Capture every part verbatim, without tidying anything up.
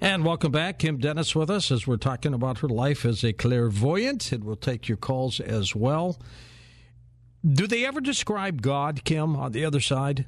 And welcome back. Kim Dennis with us as we're talking about her life as a clairvoyant, and we'll take your calls as well. Do they ever describe God, Kim, on the other side?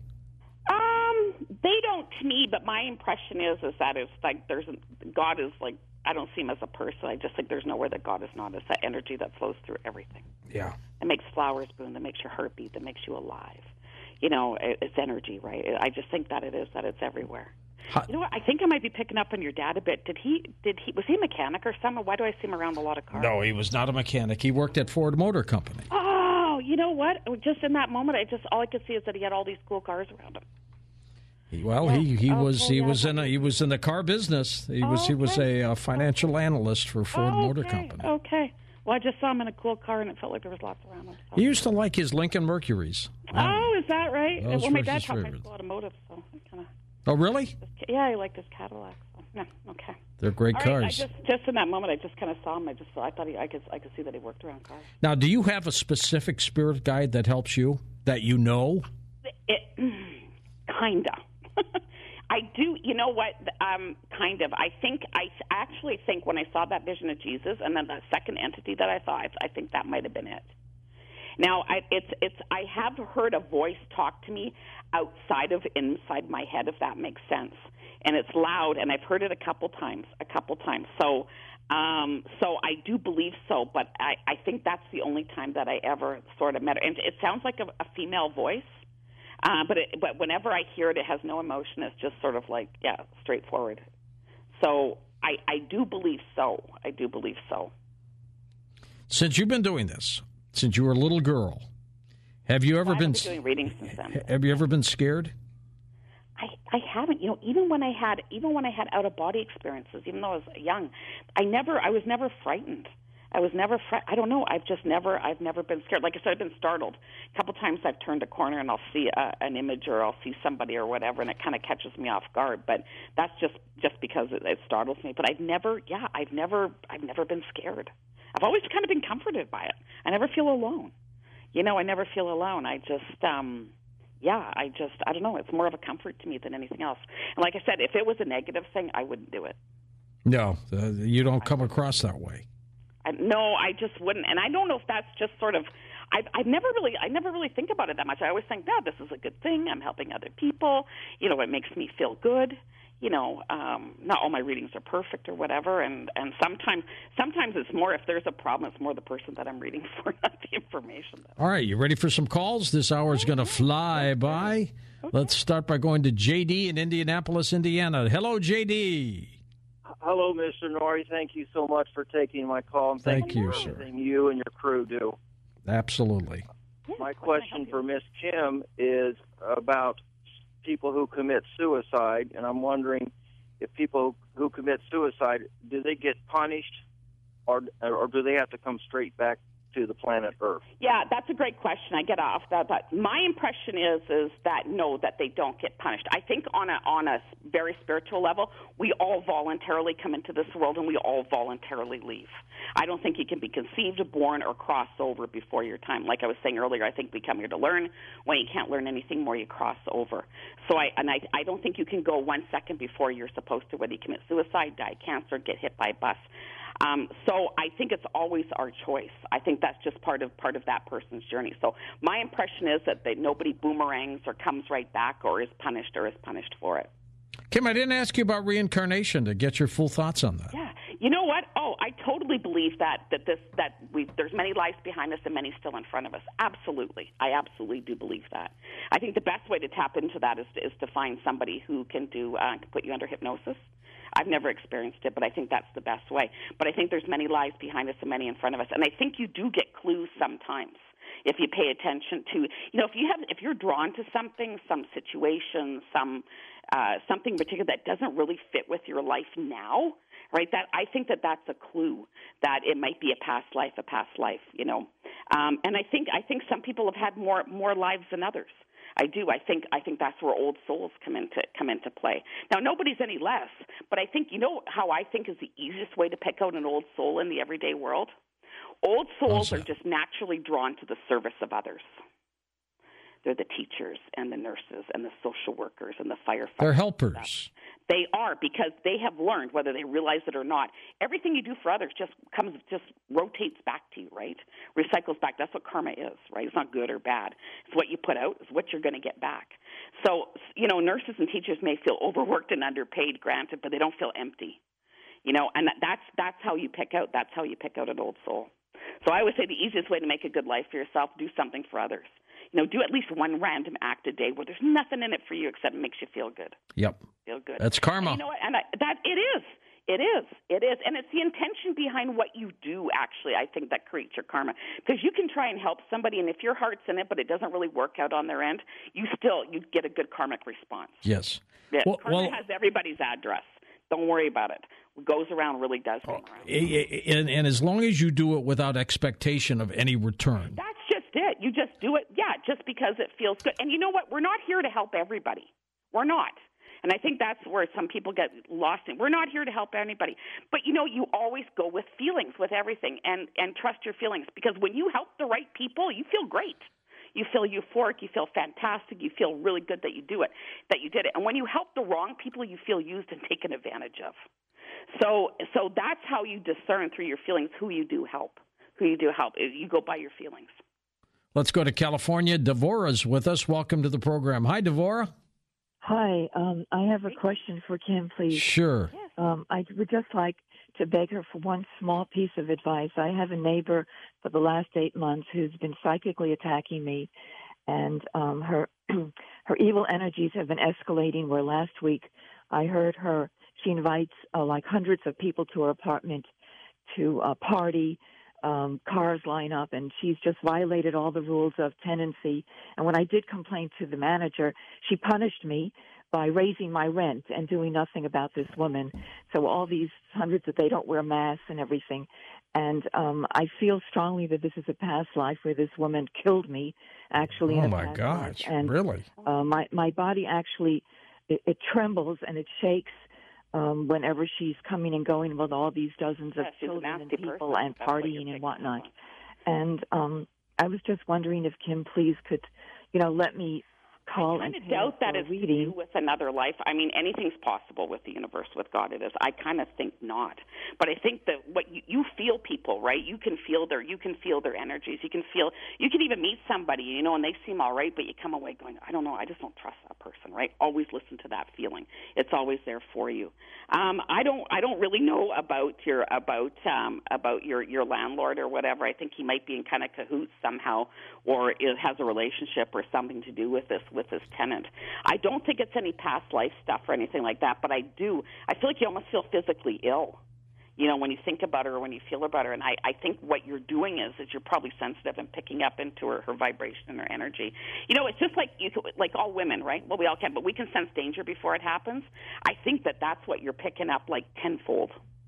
Um, they don't to me, but my impression is is that it's like there's God is like, I don't see him as a person. I just think there's nowhere that God is not. It's that energy that flows through everything. Yeah. It makes flowers bloom, that makes your heart beat, that makes you alive. You know, it's energy, right? I just think that it is, that it's everywhere. How, you know what? I think I might be picking up on your dad a bit. Did he? Did he? Was he a mechanic or something? Why do I see him around a lot of cars? No, he was not a mechanic. He worked at Ford Motor Company. Oh, you know what? Just in that moment, I just all I could see is that he had all these cool cars around him. He, well, yeah. he, he oh, was oh, he yeah. was in a, he was in the car business. He oh, was okay. he was a, uh financial analyst for Ford oh, Motor okay. Company. Okay. Well, I just saw him in a cool car, and it felt like there was lots around him. So. He used to like his Lincoln Mercuries. Oh, is that right? Those Well, my were dad his taught my favorites. school automotive, so I kind of. Oh, really? Yeah, he liked his Cadillac. So no, okay. They're great All cars. right, I just just in that moment, I just kind of saw him. I just I thought he, I could I could see that he worked around cars. Now, do you have a specific spirit guide that helps you, that you know? It, kinda. I do. You know what? Um, kind of. I think. I actually think when I saw that vision of Jesus, and then the second entity that I saw, I, I think that might have been it. Now, I, it's it's. I have heard a voice talk to me outside of inside my head, if that makes sense, and it's loud, and I've heard it a couple times, a couple times. So, um, so I do believe so, but I, I think that's the only time that I ever sort of met her, and it sounds like a, a female voice. Uh, but it, but whenever I hear it, it has no emotion. It's just sort of like, yeah, straightforward. So I, I do believe so. I do believe so. Since you've been doing this, since you were a little girl, have you ever well, been, been doing readings since then? Have you ever been scared? I, I haven't. You know, even when I had even when I had out of body experiences, even though I was young, I never I was never frightened. I was never, fr- I don't know, I've just never, I've never been scared. Like I said, I've been startled. A couple times I've turned a corner and I'll see a, an image or I'll see somebody or whatever, and it kind of catches me off guard. But that's just, just because it, it startles me. But I've never, yeah, I've never, I've never been scared. I've always kind of been comforted by it. I never feel alone. You know, I never feel alone. I just, um, yeah, I just, I don't know, it's more of a comfort to me than anything else. And like I said, if it was a negative thing, I wouldn't do it. No, uh, you don't come across that way. I, no, I just wouldn't, and I don't know if that's just sort of. I I never really, I never really think about it that much. I always think, no, this is a good thing. I'm helping other people. You know, it makes me feel good. You know, um, not all my readings are perfect or whatever, and and sometimes sometimes it's more if there's a problem, it's more the person that I'm reading for, not the information. That all right, you ready for some calls? This hour is going to fly by. Okay. Let's start by going to J D in Indianapolis, Indiana. Hello, J D. Hello, Mister Norrie. Thank you so much for taking my call. And thank, thank you, you for sir. everything you and your crew do. Absolutely. My question for Miss Kim is about people who commit suicide, and I'm wondering if people who commit suicide, do they get punished, or or do they have to come straight back to the planet Earth? Yeah, that's a great question. I get off that, but my impression is is that no, that they don't get punished. I think on a on a very spiritual level, we all voluntarily come into this world and we all voluntarily leave. I don't think you can be conceived, born, or cross over before your time. Like I was saying earlier, I think we come here to learn. When you can't learn anything more, you cross over. So I and I I don't think you can go one second before you're supposed to, whether you commit suicide, die cancer, get hit by a bus. Um, so I think it's always our choice. I think that's just part of part of that person's journey. So my impression is that they, nobody boomerangs or comes right back or is punished or is punished for it. Kim, I didn't ask you about reincarnation to get your full thoughts on that. Yeah, you know what? Oh, I totally believe that that this that we there's many lives behind us and many still in front of us. Absolutely, I absolutely do believe that. I think the best way to tap into that is to, is to find somebody who can do uh, can put you under hypnosis. I've never experienced it, but I think that's the best way. But I think there's many lives behind us and many in front of us, and I think you do get clues sometimes if you pay attention to, you know, if you have, if you're drawn to something, some situation, some uh, something particular that doesn't really fit with your life now, right? That I think that that's a clue that it might be a past life, a past life, you know. Um, and I think I think some people have had more more lives than others. I do. I think I think that's where old souls come into come into play. Now, nobody's any less, but I think, you know how I think is the easiest way to pick out an old soul in the everyday world? Old souls are just naturally drawn to the service of others. They're the teachers and the nurses and the social workers and the firefighters. They're helpers. They are, because they have learned, whether they realize it or not, everything you do for others just comes, just rotates back to you, right? Recycles back. That's what karma is, right? It's not good or bad. It's what you put out is what you're going to get back. So, you know, nurses and teachers may feel overworked and underpaid, granted, but they don't feel empty, you know, and that's that's how you pick out, that's how you pick out an old soul. So I would say the easiest way to make a good life for yourself, do something for others. You know, do at least one random act a day where there's nothing in it for you except it makes you feel good. Yep. Feel good. That's karma. And you know what? And I, that it is. It is. It is. And it's the intention behind what you do, actually, I think, that creates your karma. Because you can try and help somebody, and if your heart's in it, but it doesn't really work out on their end, you still, you get a good karmic response. Yes. Yeah, well, karma well, has everybody's address. Don't worry about it. What goes around really does come around. And, and as long as you do it without expectation of any return. That's just it. You just do it, yeah, just because it feels good. And you know what? We're not here to help everybody. We're not. And I think that's where some people get lost in. We're not here to help anybody. But, you know, you always go with feelings with everything, and, and trust your feelings. Because when you help the right people, you feel great. You feel euphoric. You feel fantastic. You feel really good that you do it, that you did it. And when you help the wrong people, you feel used and taken advantage of. So, so that's how you discern through your feelings who you do help, who you do help. You go by your feelings. Let's go to California. Devorah's with us. Welcome to the program. Hi, Devorah. Hi. Um, I have a question for Kim, please. Sure. Um, I would just like to beg her for one small piece of advice. I have a neighbor for the last eight months who's been psychically attacking me, and um, her her evil energies have been escalating, where last week I heard her, she invites uh, like hundreds of people to her apartment to uh, party. Um, cars line up, and she's just violated all the rules of tenancy. And when I did complain to the manager, she punished me by raising my rent and doing nothing about this woman. So all these hundreds that they don't wear masks and everything. And um, I feel strongly that this is a past life where this woman killed me, actually. Oh, in a my past gosh. life. And, really? Uh, my, my body actually, it, it trembles and it shakes Um, whenever she's coming and going with all these dozens of yeah, children and people person. and That's partying and whatnot. And um, I was just wondering if Kim, please, could, you know, let me call I and kind of doubt that it's to reading. do with another life. I mean, anything's possible with the universe, with God it is. I kind of think not. But I think that what you, you feel people, right? You can feel their you can feel their energies. You can feel you can even meet somebody, you know, and they seem all right, but you come away going, I don't know, I just don't trust that person, right? Always listen to that feeling. It's always there for you. Um, I don't I don't really know about your about um, about your, your landlord or whatever. I think he might be in kind of cahoots somehow, or it has a relationship or something to do with this with this tenant. I don't think it's any past life stuff or anything like that, but I do. I feel like you almost feel physically ill, you know, when you think about her or when you feel about her. And I, I think what you're doing is is you're probably sensitive and picking up into her, her vibration and her energy. You know, it's just like you, like all women, right? Well, we all can, but we can sense danger before it happens. I think that that's what you're picking up like tenfold.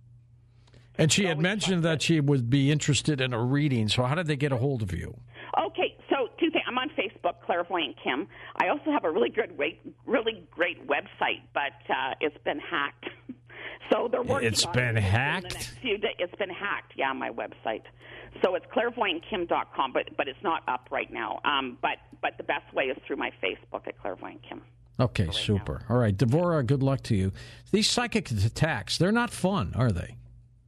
And she had mentioned that she would be interested in a reading. So how did they get a hold of you? Okay, so two things. I'm on Facebook, Clairvoyant Kim. I also have a really good, really great website, but uh, it's been hacked. So they're working It's on been it hacked? in the next few days. It's been hacked, yeah, my website. So it's clairvoyant kim dot com, but but it's not up right now. Um, but but the best way is through my Facebook at Clairvoyant Kim. Okay, right super. now. All right, Devorah, good luck to you. These psychic attacks, they're not fun, are they?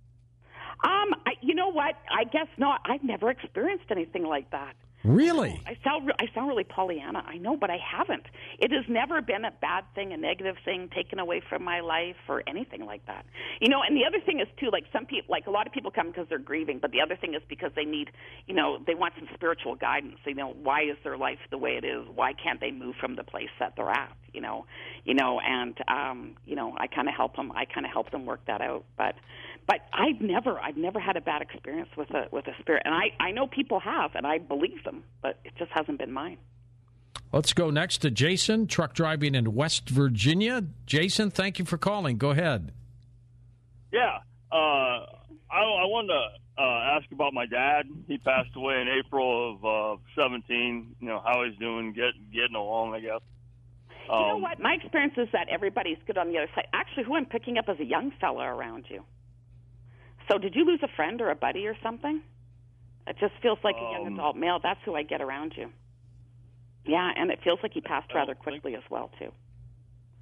Um, I, you know what? I guess not. I've never experienced anything like that. Really? I sound re- I sound really Pollyanna. I know, but I haven't. It has never been a bad thing, a negative thing taken away from my life or anything like that. You know, and the other thing is too, like some people, like a lot of people come because they're grieving, but the other thing is because they need, you know, they want some spiritual guidance. You know, why is their life the way it is? Why can't they move from the place that they're at? You know, you know, and um, you know, I kind of help them. I kind of help them work that out, but. But I've never, I've never had a bad experience with a with a spirit, and I, I know people have, and I believe them, but it just hasn't been mine. Let's go next to Jason, truck driving in West Virginia. Jason, thank you for calling. Go ahead. Yeah, uh, I, I wanted to uh, ask about my dad. He passed away in April of uh, seventeen. You know how he's doing, get, getting along, I guess. Um, you know what? My experience is that everybody's good on the other side. Actually, who I'm picking up is a young fella around you. So did you lose a friend or a buddy or something? It just feels like a young Um, adult male. That's who I get around you. Yeah, and it feels like he passed rather quickly as well, too.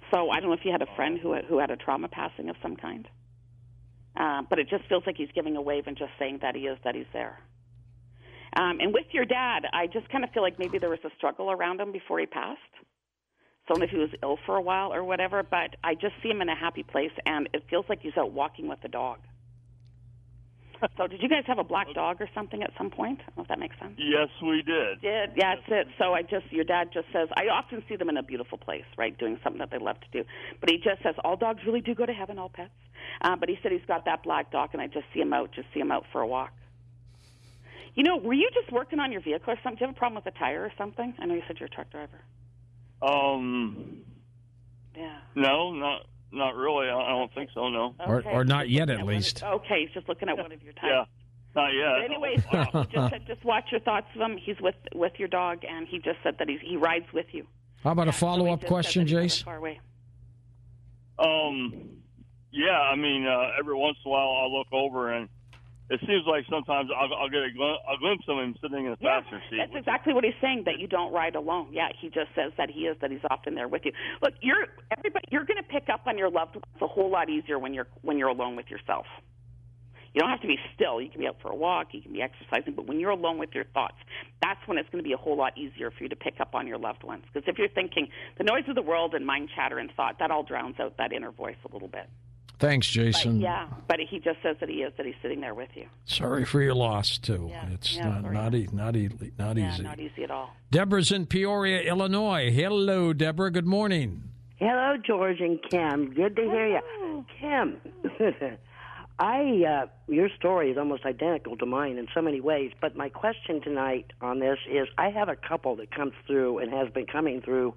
So I don't know if you had a friend who who had a trauma passing of some kind. Uh, but it just feels like he's giving a wave and just saying that he is, that he's there. Um, and with your dad, I just kind of feel like maybe there was a struggle around him before he passed. So I don't know if he was ill for a while or whatever, but I just see him in a happy place, and it feels like he's out walking with the dog. So did you guys have a black dog or something at some point? I don't know if that makes sense. Yes, we did. Did yeah, that's it. So I just, your dad just says, I often see them in a beautiful place, right, doing something that they love to do. But he just says, all dogs really do go to heaven, all pets. Uh, but he said he's got that black dog, and I just see him out, just see him out for a walk. You know, were you just working on your vehicle or something? Do you have a problem with a tire or something? I know you said you're a truck driver. Um. Yeah. No, not not really. I don't think so. No. Or, Okay. or not yet, at Of, least. okay, he's just looking at one of your Yeah. tires. Not yet. But anyways, he just said, just watch your thoughts of him. He's with with your dog, and he just said that he's, he rides with you. How about a So he follow-up just question, said that he's Jace? far away. Um. Yeah. I mean, uh, every once in a while, I'll look over, and it seems like sometimes I'll, I'll get a, gl- a glimpse of him sitting in the Yeah, passenger seat. that's exactly what he's saying, that you don't ride alone. Yeah, he just says that he is, that he's often there with you. Look, you're everybody. You're going to pick up on your loved ones a whole lot easier when you're when you're alone with yourself. You don't have to be still. You can be out for a walk. You can be exercising. But when you're alone with your thoughts, that's when it's going to be a whole lot easier for you to pick up on your loved ones. Because if you're thinking the noise of the world and mind chatter and thought, that all drowns out that inner voice a little bit. Thanks, Jason. But, yeah, but he just says that he is, that he's sitting there with you. Sorry for your loss, too. Yeah, It's yeah, not sorry. not, e- not, e- not Yeah, easy. not easy at all. Deborah's in Peoria, Illinois. Hello, Deborah. Good morning. Hello, George and Kim. Good to hear you. Kim, I uh, your story is almost identical to mine in so many ways, but my question tonight on this is I have a couple that comes through and has been coming through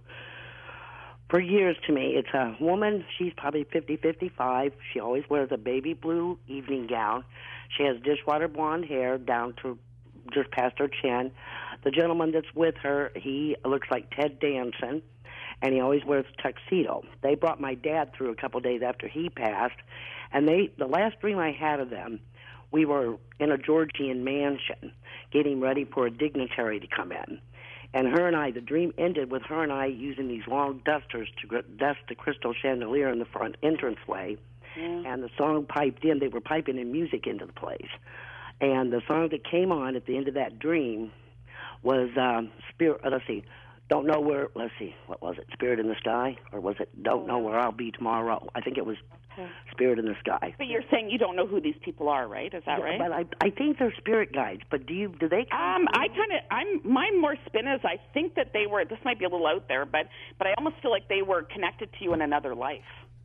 for years to me. It's a woman. She's probably fifty, fifty-five. She always wears a baby blue evening gown. She has dishwater blonde hair down to just past her chin. The gentleman that's with her, he looks like Ted Danson, and he always wears a tuxedo. They brought my dad through a couple of days after he passed, and they the last dream I had of them, we were in a Georgian mansion getting ready for a dignitary to come in. And her and I, the dream ended with her and I using these long dusters to gr- dust the crystal chandelier in the front entranceway. Yeah. And the song piped in. They were piping in music into the place. And the song that came on at the end of that dream was um, Spirit. Uh, let's see, don't know where. Let's see, what was it? Spirit in the Sky, or was it Don't Know Where I'll Be Tomorrow? I think it was Okay. Spirit in the Sky. But you're saying you don't know who these people are, right? Is that right? But I, I think they're spirit guides. But do you? Do they? Come Um, I kind of, I'm, my more spin is I think that they were, this might be a little out there, but, but I almost feel like they were connected to you in another life.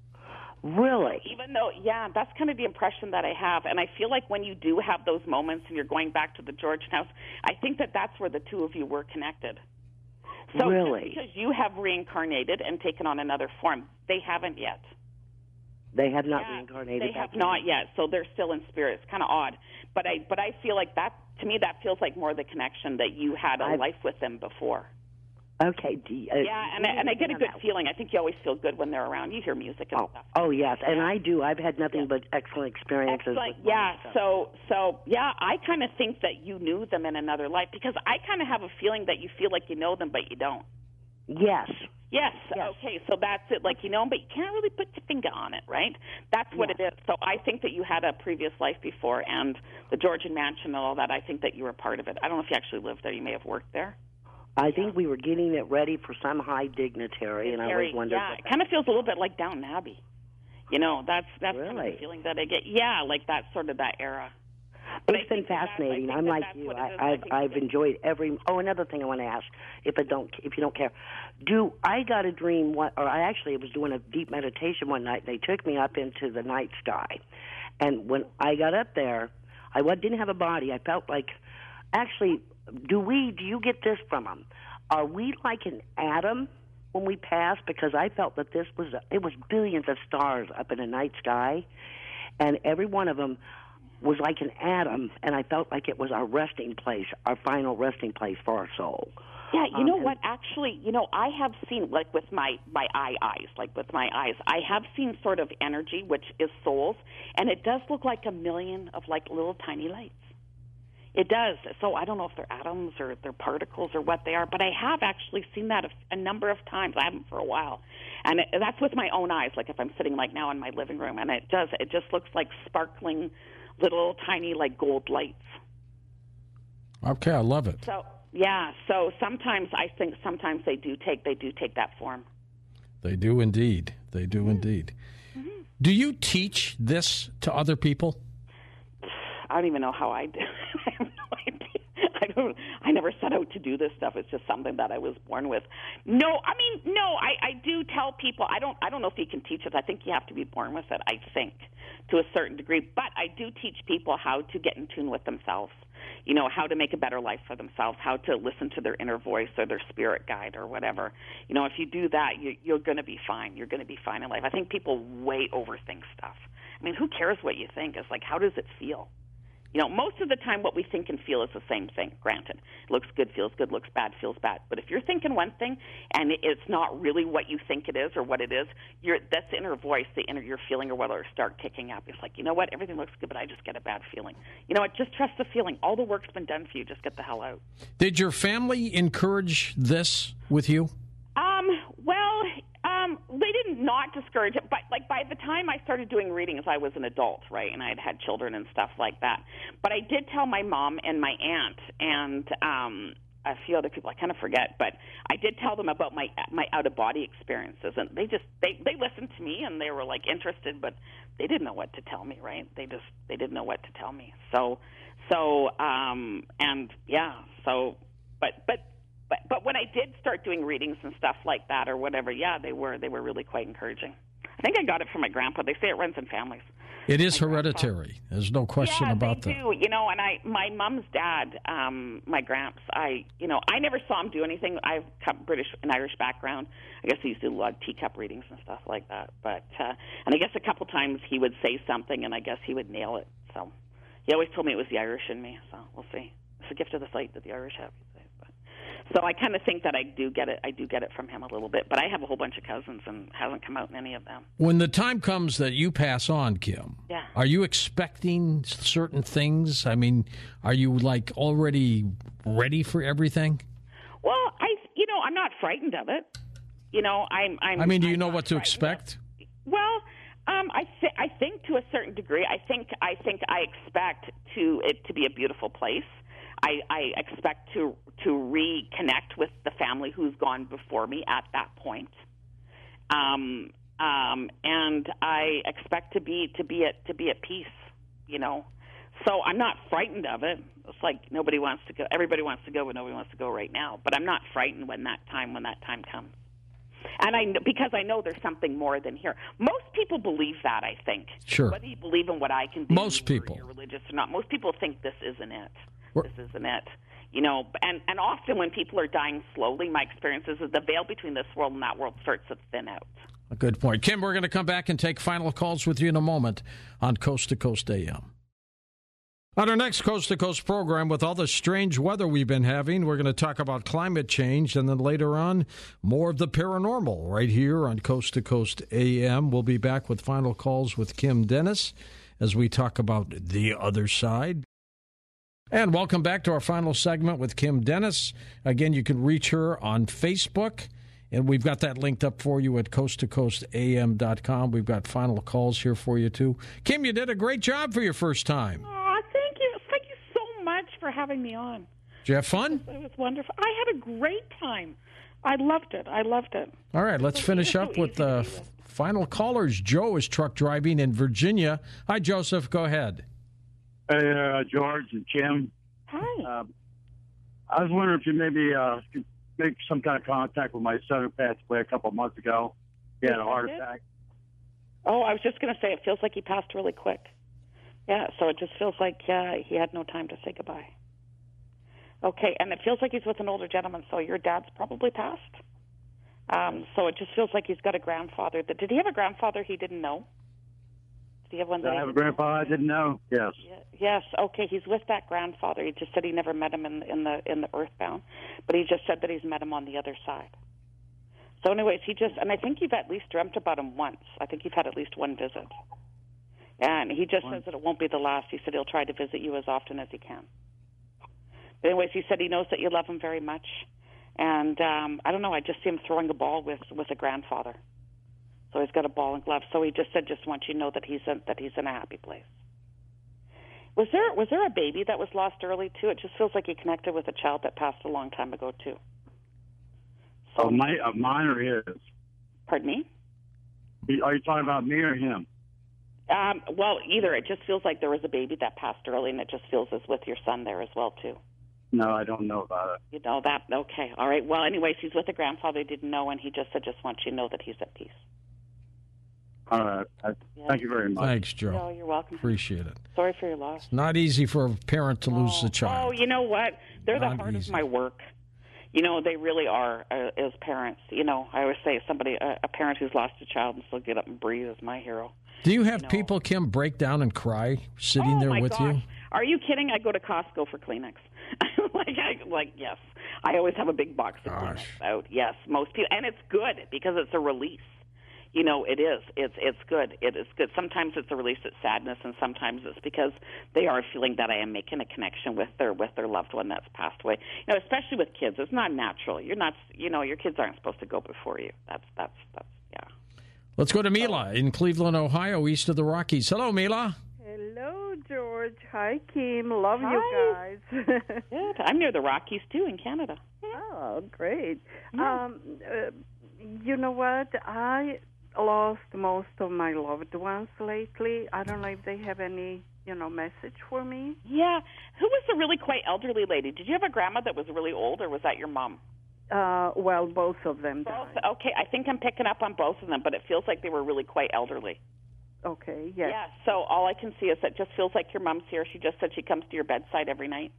Really? Even though, yeah, that's kind of the impression that I have. And I feel like when you do have those moments and you're going back to the Georgian house, I think that that's where the two of you were connected. So Really? just because you have reincarnated and taken on another form, they haven't yet. They have not Yeah, reincarnated. They back have not yet, so they're still in spirit. It's kind of odd, but I but I feel like that to me that feels like more the connection that you had a I've- life with them before. Okay. Do you, uh, Yeah, and I, and I get a good that. feeling. I think you always feel good when they're around. You hear music and Oh, stuff. oh yes, and I do. I've had nothing but excellent experiences. Excellent. with my Yeah. stuff. So so yeah, I kind of think that you knew them in another life because I kind of have a feeling that you feel like you know them, but you don't. Yes. Yes. Yes. Okay. So that's it. Like you know, 'em, but you can't really put your finger on it, right? That's what Yes. it is. So I think that you had a previous life before, and the Georgian mansion and all that. I think that you were part of it. I don't know if you actually lived there. You may have worked there. I think we were getting it ready for some high dignitary, and I Very- always wondered. yeah, what it that- kind of feels a little bit like Downton Abbey. You know, that's that's kind of Really? the feeling that I get. Yeah, like that sort of that era. But I It's been think that that's- I fascinating. think I'm that like that's you. what it I, is. I I've think I've that- enjoyed every. Oh, another thing I want to ask, if I don't, if you don't care, do I got a dream? What, or I actually was doing a deep meditation one night. They took me up into the night sky, and when I got up there, I wa- didn't have a body. I felt like, actually, do we? Do you get this from them? Are we like an atom when we pass? Because I felt that this was a, it was billions of stars up in the night sky, and every one of them was like an atom, and I felt like it was our resting place, our final resting place for our soul. Yeah, you Um, know and- what? Actually, you know, I have seen, like with my my eye eyes, like with my eyes, I have seen sort of energy, which is souls, and it does look like a million of like little tiny lights. It does. So I don't know if they're atoms or they're particles or what they are, but I have actually seen that a, a number of times. I haven't for a while. And it, that's with my own eyes, like if I'm sitting like now in my living room, and it does, it just looks like sparkling little tiny like gold lights. Okay, I love it. So, yeah, so sometimes I think sometimes they do take they do take that form. They do indeed. They do mm-hmm. indeed. Mm-hmm. Do you teach this to other people? I don't even know how I do. I have no idea. I don't. I never set out to do this stuff. It's just something that I was born with. No, I mean, no. I, I do tell people. I don't. I don't know if you can teach it. I think you have to be born with it. I think to a certain degree. But I do teach people how to get in tune with themselves. You know, how to make a better life for themselves. How to listen to their inner voice or their spirit guide or whatever. You know, if you do that, you, you're going to be fine. You're going to be fine in life. I think people way overthink stuff. I mean, who cares what you think? It's like, how does it feel? You know, most of the time what we think and feel is the same thing, granted. Looks good, feels good, looks bad, feels bad. But if you're thinking one thing and it's not really what you think it is or what it is, you're, that's the inner voice, the inner your feeling or whether it start kicking up. It's like, you know what, everything looks good, but I just get a bad feeling. You know what, just trust the feeling. All the work's been done for you. Just get the hell out. Did your family encourage this with you? Um, well, um, they did not discourage it, but like by the time I started doing readings, I was an adult, right, and I had had children and stuff like that. But I did tell my mom and my aunt and um, a few other people. I kind of forget, but I did tell them about my my out of body experiences, and they just they they listened to me and they were like interested, but they didn't know what to tell me, right? They just they didn't know what to tell me. So so um, and yeah, so but but. But but when I did start doing readings and stuff like that or whatever, yeah, they were they were really quite encouraging. I think I got it from my grandpa. They say it runs in families. It is my hereditary. Grandpa. There's no question yeah, about they that. do. You know, and I my mom's dad, um, my gramps. I you know I never saw him do anything. I've got British and Irish background. I guess he used to do a lot of teacup readings and stuff like that. But uh, and I guess a couple times he would say something, and I guess he would nail it. So he always told me it was the Irish in me. So we'll see. It's a gift of the sight that the Irish have. So I kind of think that I do get it. I do get it from him a little bit, but I have a whole bunch of cousins and hasn't come out in any of them. When the time comes that you pass on, Kim, yeah. are you expecting certain things? I mean, are you like already ready for everything? Well, I, you know, I'm not frightened of it. You know, I'm. I'm I mean, do you I'm know what to expect? Well, um, I th- I think to a certain degree. I think I think I expect to it to be a beautiful place. I, I expect to to reconnect with the family who's gone before me at that point, um, um, and I expect to be to be at to be at peace. You know, so I'm not frightened of it. It's like nobody wants to go. Everybody wants to go, but nobody wants to go right now. But I'm not frightened when that time when that time comes. And I because I know there's something more than here. Most people believe that. I think. Sure. Whether you believe in what I can do, most people, or you're religious or not, most people think this isn't it. We're, this isn't it. You know, and, and often when people are dying slowly, my experience is that the veil between this world and that world starts to thin out. A good point. Kim, we're going to come back and take final calls with you in a moment on Coast to Coast A M. On our next Coast to Coast program, with all the strange weather we've been having, we're going to talk about climate change, and then later on, more of the paranormal right here on Coast to Coast A M. We'll be back with final calls with Kim Dennis as we talk about the other side. And welcome back to our final segment with Kim Dennis. Again, you can reach her on Facebook, and we've got that linked up for you at coast to coast a m dot com. We've got final calls here for you, too. Kim, you did a great job for your first time. Oh, thank you. Thank you so much for having me on. Did you have fun? It was wonderful. I had a great time. I loved it. I loved it. All right, let's finish up with the uh, final callers. Joe is truck driving in Virginia. Hi, Joseph. Go ahead. Hey, uh, George and Kim. Hi. Uh, I was wondering if you maybe uh, could make some kind of contact with my son who passed away a couple of months ago. He had a heart attack. Oh, I was just going to say, it feels like he passed really quick. Yeah, so it just feels like uh, he had no time to say goodbye. Okay, and it feels like he's with an older gentleman, so your dad's probably passed. Um, so it just feels like he's got a grandfather. That, did he have a grandfather he didn't know? Do you have one that I have a grandpa I didn't know. Yes. Yes. Okay. He's with that grandfather. He just said he never met him in, in the in the Earthbound, but he just said that he's met him on the other side. So, anyways, he just and I think you've at least dreamt about him once. I think you've had at least one visit, and he just says that it won't be the last. He said he'll try to visit you as often as he can. Anyways, he said he knows that you love him very much. And um, I don't know, I just see him throwing a ball with, with a grandfather. So he's got a ball and glove. So he just said, just want you to know that he's in, that he's in a happy place. Was there was there a baby that was lost early, too? It just feels like he connected with a child that passed a long time ago, too. So, Oh, my, uh, mine or his? Pardon me? Are you talking about me or him? Um, well, either. It just feels like there was a baby that passed early, and it just feels as with your son there as well, too. No, I don't know about it. You know that? Okay. All right. Well, anyways, he's with a grandfather he didn't know, and he just said, just wants you to know that he's at peace. All right. I, Yeah. Thank you very much. Thanks, Joe. No, you're welcome. Appreciate it. Sorry for your loss. Not easy for a parent to lose Oh, a child. Oh, you know what? They're Not the heart easy. of my work. You know, they really are uh, as parents. You know, I always say somebody, a, a parent who's lost a child and still get up and breathe is my hero. Do you have know. people, Kim, break down and cry sitting oh, there my with gosh. you? Are you kidding? I go to Costco for Kleenex. like, I, like, yes. I always have a big box of Gosh. Kleenex out. Yes, most people. And it's good because it's a release. You know, it is. It's it's good. It is good. Sometimes it's a release of sadness, and sometimes it's because they are feeling that I am making a connection with their with their loved one that's passed away. You know, especially with kids, it's not natural. You're not. You know, your kids aren't supposed to go before you. That's that's that's yeah. Let's go to Mila in Cleveland, Ohio, east of the Rockies. Hello, Mila. Hello, George. Hi, Kim. Love Hi. you guys. Good. I'm near the Rockies too, in Canada. Oh, great. Yeah. Um, uh, you know what? I lost most of my loved ones lately. I don't know if they have any, you know, message for me. Yeah. Who was the really quite elderly lady? Did you have a grandma that was really old, or was that your mom? Uh, well, both of them Both. died. Okay, I think I'm picking up on both of them, but it feels like they were really quite elderly. Okay, yes. Yeah, so all I can see is that just feels like your mom's here. She just said she comes to your bedside every night.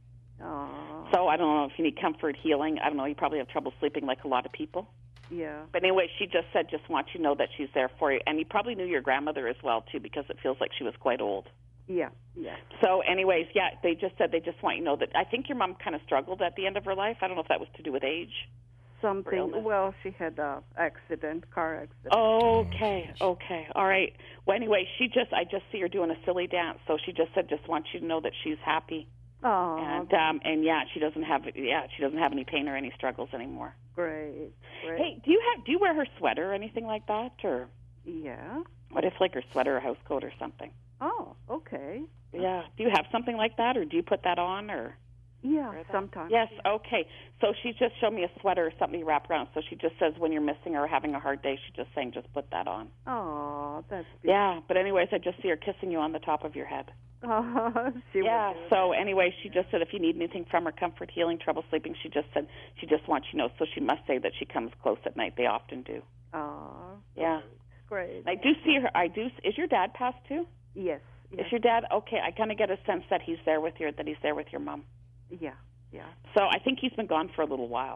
Oh, So I don't know if you need comfort, healing. I don't know. You probably have trouble sleeping like a lot of people. yeah. But anyway, she just said just want you to know that she's there for you. And you probably knew your grandmother as well, too, because it feels like she was quite old. Yeah, yeah. So anyways, yeah, they just said they just want you to know that I think your mom kind of struggled at the end of her life. I don't know if that was to do with age. Something. illness. Well, she had a accident, car accident. Okay, okay, all right. Well, anyway, she just, I just see her doing a silly dance, so she just said, just wants you to know that she's happy, Oh, and um, and yeah, she doesn't have, yeah, she doesn't have any pain or any struggles anymore. great, great. Hey, do you have, do you wear her sweater or anything like that, or Yeah. what if like her sweater or house coat or something? Oh, okay. Yeah, do you have something like that, or do you put that on, or? Yeah, sometimes. Yes, okay. So she just showed me a sweater or something you wrap around. So she just says when you're missing or having a hard day, she's just saying just put that on. Oh, that's beautiful. Yeah, but anyways, I just see her kissing you on the top of your head. Oh, she Yeah, was so anyway, she just said if you need anything from her, comfort, healing, trouble sleeping, she just said she just wants you to know. So she must say that she comes close at night. They often do. Oh, Yeah. great. And I do see her. I do. Is your dad passed too? Yes. yes. Is your dad? Okay, I kind of get a sense that he's there with you, that he's there with your mom. Yeah, yeah. So I think he's been gone for a little while.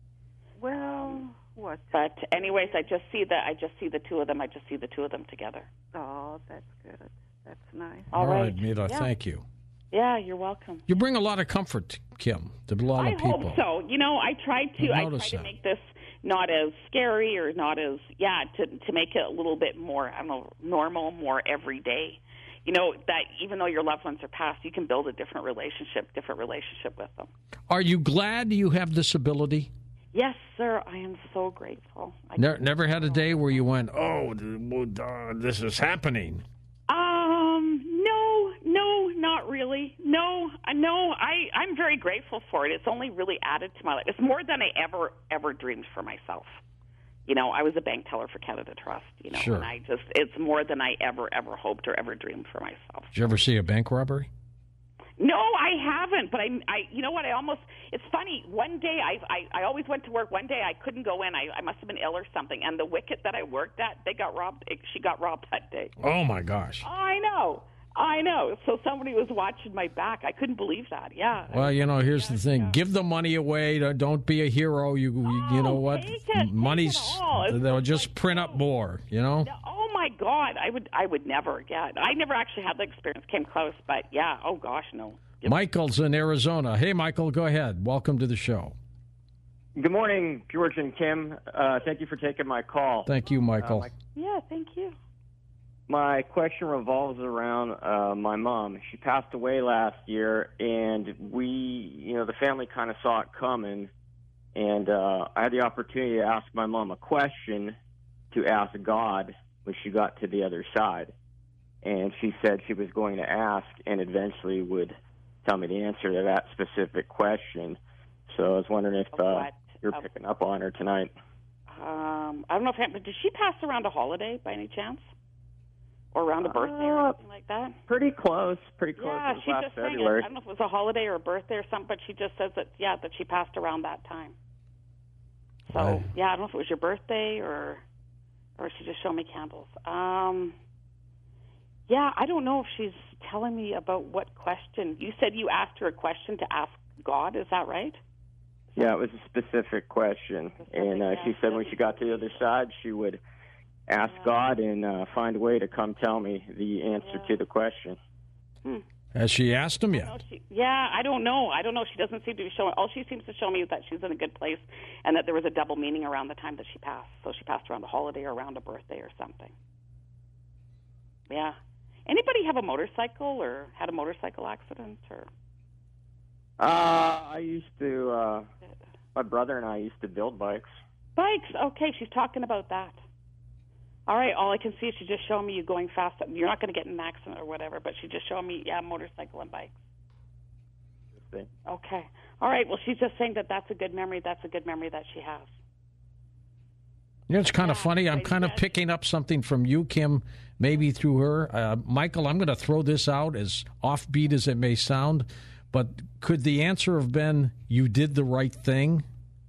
Well, what? But anyways, I just see that. I just see the two of them. I just see the two of them together. Oh, that's good. That's nice. All All right, right. Mila, Yeah. thank you. Yeah, you're welcome. You bring a lot of comfort, Kim, to a lot I of people. hope so. You know, I tried to. I've I tried noticed to that. make this not as scary or not as yeah to to make it a little bit more I don't know normal, more everyday. You know that even though your loved ones are passed, you can build a different relationship, different relationship with them. Are you glad you have this ability? Yes, sir. I am so grateful. I Ne- never had a day where you went, oh, this is happening. Um, no, no, not really. No, uh, no, I, I'm very grateful for it. It's only really added to my life. It's more than I ever, ever dreamed for myself. You know, I was a bank teller for Canada Trust, you know, Sure. and I just, it's more than I ever, ever hoped or ever dreamed for myself. Did you ever see a bank robbery? No, I haven't, but I, I, you know what, I almost, it's funny, one day, I, I, I always went to work, one day I couldn't go in, I, I must have been ill or something, and the wicket that I worked at, they got robbed, she got robbed that day. Oh, my gosh. I know. I know. So somebody was watching my back. I couldn't believe that. Yeah. Well, you know, here's the thing. Give the money away. Don't- Don't be a hero. You you, you know Oh, what? take it, take Money's, it all. It's they'll just just print up more, you know? Oh my God. I would. I would never. Yeah. I never actually had the experience. Came close, but yeah. Oh gosh, no. Michael's in Arizona. Hey, Michael, go ahead. Welcome to the show. Good morning, George and Kim. Uh, thank you for taking my call. Thank you, Michael. Uh, my, Yeah. Thank you. my question revolves around uh, my mom. She passed away last year, and we, you know, the family kind of saw it coming. And uh, I had the opportunity to ask my mom a question to ask God when she got to the other side. And she said she was going to ask and eventually would tell me the answer to that specific question. So I was wondering if uh, you're uh, picking up on her tonight. Um, I don't know if, but did she pass around a holiday by any chance? Or around a birthday or Uh, something like that? Pretty close, pretty close. Yeah, It was she last just sang it. February. I don't know if it was a holiday or a birthday or something, but she just says that, yeah, that she passed around that time. So, Right. yeah, I don't know if it was your birthday or or she just showed me candles. Um, yeah, I don't know if she's telling me about what question. You said you asked her a question to ask God, is that right? Yeah, it was a specific question. Specific, and uh, yeah. she said when she got to the other side, she would ask Yeah. God and uh, find a way to come tell me the answer Yeah. to the question. Hmm. Has she asked him No, yet? she, yeah, I don't know. I don't know. She doesn't seem to be showing. All she seems to show me is that she's in a good place, and that there was a double meaning around the time that she passed. So she passed around a holiday or around a birthday or something. Yeah. Anybody have a motorcycle or had a motorcycle accident or? Uh, I used to, uh, my brother and I used to build bikes. Bikes. Okay, she's talking about that. All right. All I can see is she's just showing me you going fast. You're not going to get in an accident or whatever, but she's just showing me, yeah, motorcycle and bikes. Okay. All right. Well, she's just saying that that's a good memory. That's a good memory that she has. You know, it's kind of Yeah, funny. I'm I kind of guess. picking up something from you, Kim, maybe through her. Uh, Michael, I'm going to throw this out, as offbeat as it may sound, but could the answer have been you did the right thing?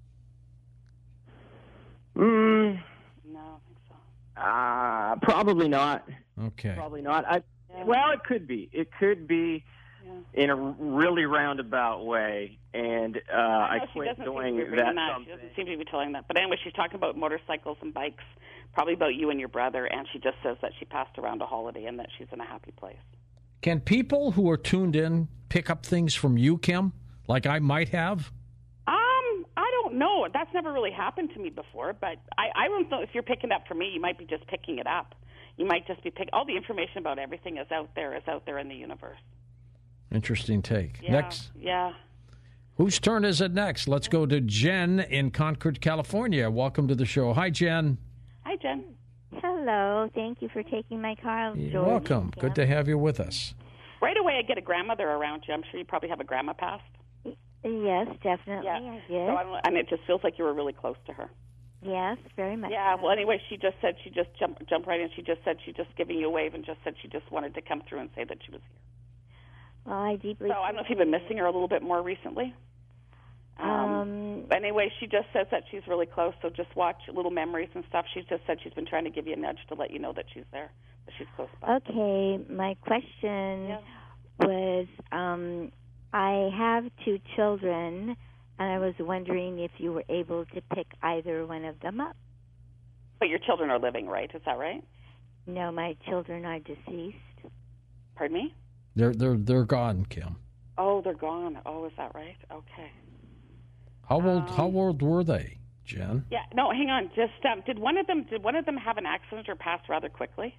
Mm, No, I don't think so. uh, probably not. Okay. Probably not. I, Yeah. Well, it could be. It could be Yeah. in a really roundabout way. And uh, I, know she quit doesn't seem doing to be that. bringing that. She something. doesn't seem to be telling that. But anyway, she's talking about motorcycles and bikes, probably about you and your brother, and she just says that she passed around a holiday and that she's in a happy place. Can people who are tuned in pick up things from you, Kim, like I might have? Um, I don't know. That's never really happened to me before, but I, I don't know if you're picking up from me. You might be just picking it up. You might just be picking. All the information about everything is out there, is out there in the universe. Interesting take. Yeah, Next. yeah. Whose turn is it next? Let's go to Jen in Concord, California. Welcome to the show. Hi, Jen. Hi, Jen. Hello. Thank you for taking my call, You're George. welcome. Good to have you with us. Right away, I get a grandmother around you. I'm sure you probably have a grandma past. Yes, definitely. Yeah. I So did. I don't, and it just feels like you were really close to her. Yes, very much. Yeah. so. Well, anyway, she just said she just jumped jumped right in. She just said she just giving you a wave and just said she just wanted to come through and say that she was here. Well, I deeply. So I don't know if you've been missing her a little bit more recently. Um, Um, but anyway, she just says that she's really close. So just watch little memories and stuff. She just said she's been trying to give you a nudge to let you know that she's there, that she's close by. Okay, my question Yeah. was, um, I have two children, and I was wondering if you were able to pick either one of them up. But your children are living, right? Is that right? No, my children are deceased. Pardon me? They're they're they're gone, Kim. Oh, they're gone. Oh, is that right? Okay. How old Um, how old were they, Jen? Yeah. No, hang on. Just um, did one of them did one of them have an accident or pass rather quickly?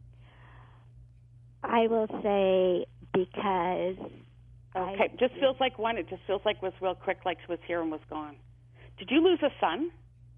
I will say because. Okay. I, Just feels like one. It just feels like was real quick, like she was here and was gone. Did you lose a son?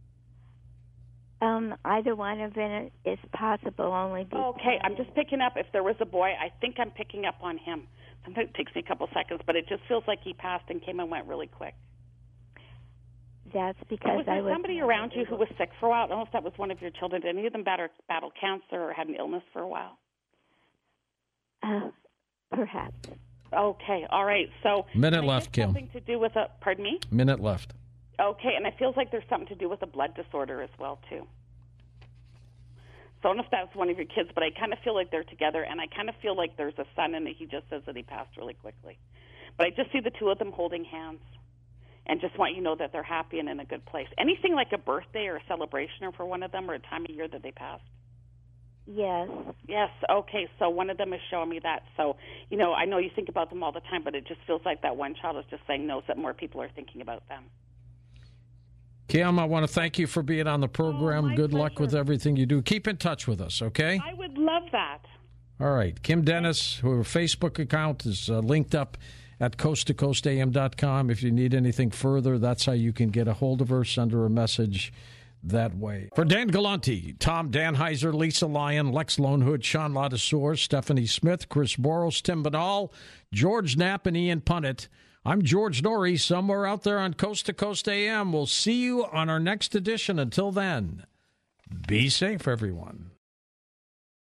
Um, either one of them is possible only because. Okay, I'm just picking up. If there was a boy, I think I'm picking up on him. Sometimes it takes me a couple seconds, but it just feels like he passed and came and went really quick. That's because Was there I was somebody around you who was sick for a while? I don't know if that was one of your children. Did any of them battle, battle cancer or had an illness for a while? Uh, perhaps. Okay, all right. So Minute and I left, guess Kim. Something to do with a. Pardon me. Minute left. Okay, and it feels like there's something to do with a blood disorder as well too. So I don't know if that's one of your kids, but I kind of feel like they're together, and I kind of feel like there's a son, and he just says that he passed really quickly. But I just see the two of them holding hands, and just want you to know that they're happy and in a good place. Anything like a birthday or a celebration or for one of them, or a time of year that they passed? Yes. Yes, okay, so one of them is showing me that. So, you know, I know you think about them all the time, but it just feels like that one child is just saying knows that more people are thinking about them. Kim, I want to thank you for being on the program. Oh, Good pleasure. luck with everything you do. Keep in touch with us, okay? I would love that. All right. Kim Dennis, her Facebook account is uh, linked up at coast to coast a m dot com. If you need anything further, that's how you can get a hold of her. Send her a message that way. For Dan Galante, Tom Danheiser, Lisa Lyon, Lex Lonehood, Sean Ladouceur, Stephanie Smith, Chris Boros, Tim Banal, George Knapp, and Ian Punnett, I'm George Norrie, somewhere out there on Coast to Coast A M. We'll see you on our next edition. Until then, be safe, everyone.